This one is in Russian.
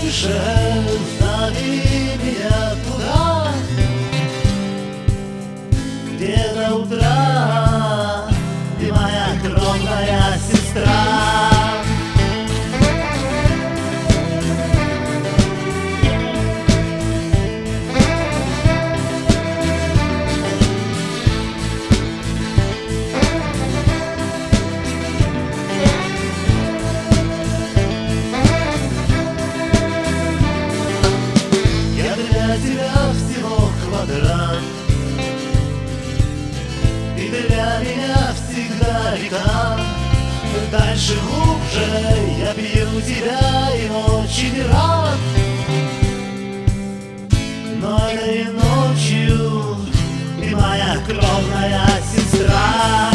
выше, зови меня туда, где до утра ты моя кровная сестра. Для тебя всего квадрат, и для меня всегда река. Дальше, глубже я пью тебя и очень рад, но этой ночью ты моя кровная сестра.